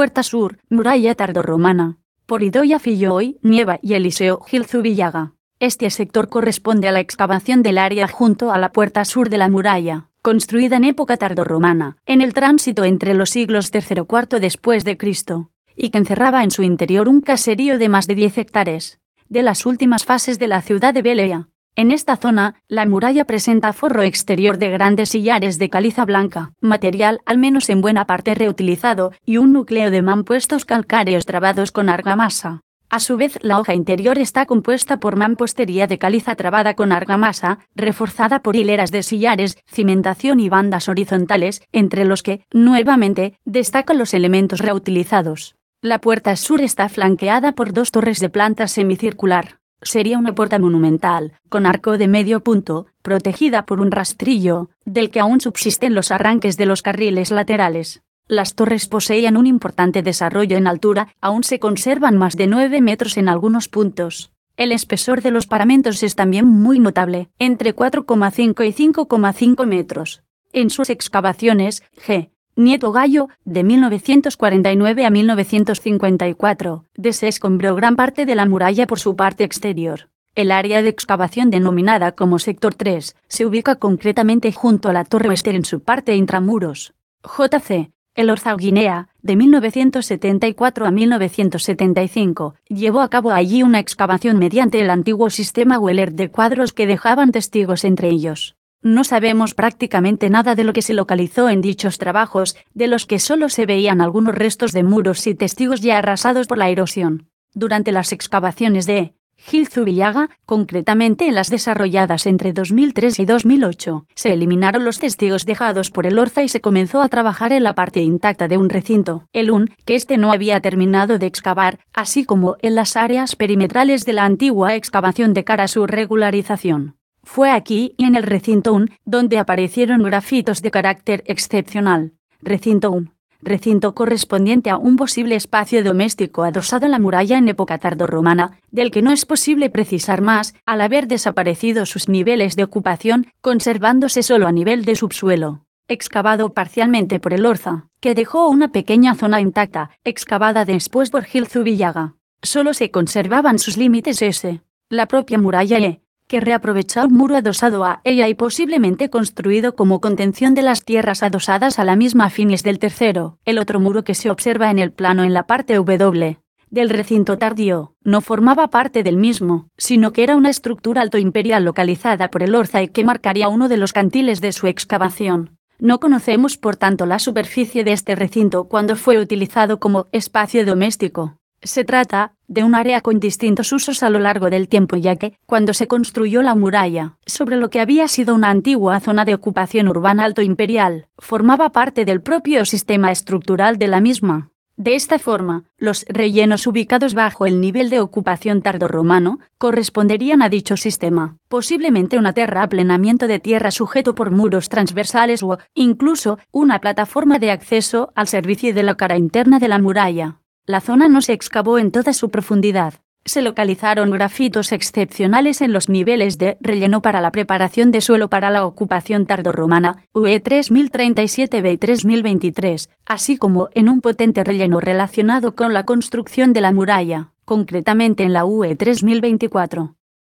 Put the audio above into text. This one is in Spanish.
puerta sur, muralla tardorromana. Por Idoia Filloy, Nieva y Eliseo Gil Zubillaga. Este sector corresponde a la excavación del área junto a la puerta sur de la muralla, construida en época tardorromana, en el tránsito entre los siglos III-IV después de Cristo, y que encerraba en su interior un caserío de más de 10 hectáreas, de las últimas fases de la ciudad de Belea. En esta zona, la muralla presenta forro exterior de grandes sillares de caliza blanca, material al menos en buena parte reutilizado, y un núcleo de mampuestos calcáreos trabados con argamasa. A su vez, la hoja interior está compuesta por mampostería de caliza trabada con argamasa, reforzada por hileras de sillares, cimentación y bandas horizontales, entre los que, nuevamente, destacan los elementos reutilizados. La puerta sur está flanqueada por 2 torres de planta semicircular. Sería una puerta monumental, con arco de medio punto, protegida por un rastrillo, del que aún subsisten los arranques de los carriles laterales. Las torres poseían un importante desarrollo en altura, aún se conservan más de 9 metros en algunos puntos. El espesor de los paramentos es también muy notable, entre 4,5 y 5,5 metros. En sus excavaciones, G. Nieto Gallo, de 1949 a 1954, desescombró gran parte de la muralla por su parte exterior. El área de excavación denominada como Sector 3 se ubica concretamente junto a la torre oeste en su parte intramuros. J.C. Elorza Guinea, de 1974 a 1975, llevó a cabo allí una excavación mediante el antiguo sistema Weller de cuadros que dejaban testigos entre ellos. No sabemos prácticamente nada de lo que se localizó en dichos trabajos, de los que solo se veían algunos restos de muros y testigos ya arrasados por la erosión. Durante las excavaciones de Gil Zubillaga, concretamente en las desarrolladas entre 2003 y 2008, se eliminaron los testigos dejados por Elorza y se comenzó a trabajar en la parte intacta de un recinto, el UN, que este no había terminado de excavar, así como en las áreas perimetrales de la antigua excavación de cara a su regularización. Fue aquí y en el recinto UN donde aparecieron grafitos de carácter excepcional. Recinto UN. Recinto correspondiente a un posible espacio doméstico adosado en la muralla en época tardorromana, del que no es posible precisar más, al haber desaparecido sus niveles de ocupación, conservándose solo a nivel de subsuelo. Excavado parcialmente por Elorza, que dejó una pequeña zona intacta, excavada después por Gil Zubillaga. Solo se conservaban sus límites S. La propia muralla E, que reaprovechó un muro adosado a ella y posiblemente construido como contención de las tierras adosadas a la misma a fines del tercero. El otro muro que se observa en el plano en la parte W del recinto tardío no formaba parte del mismo, sino que era una estructura alto imperial localizada por Elorza y que marcaría uno de los cantiles de su excavación. No conocemos por tanto la superficie de este recinto cuando fue utilizado como espacio doméstico. Se trata de un área con distintos usos a lo largo del tiempo, ya que, cuando se construyó la muralla, sobre lo que había sido una antigua zona de ocupación urbana alto imperial, formaba parte del propio sistema estructural de la misma. De esta forma, los rellenos ubicados bajo el nivel de ocupación tardorromano corresponderían a dicho sistema, posiblemente un terraplenamiento de tierra sujeto por muros transversales o, incluso, una plataforma de acceso al servicio de la cara interna de la muralla. La zona no se excavó en toda su profundidad. Se localizaron grafitos excepcionales en los niveles de relleno para la preparación de suelo para la ocupación tardorromana, UE 3037b y 3023, así como en un potente relleno relacionado con la construcción de la muralla, concretamente en la UE 3024.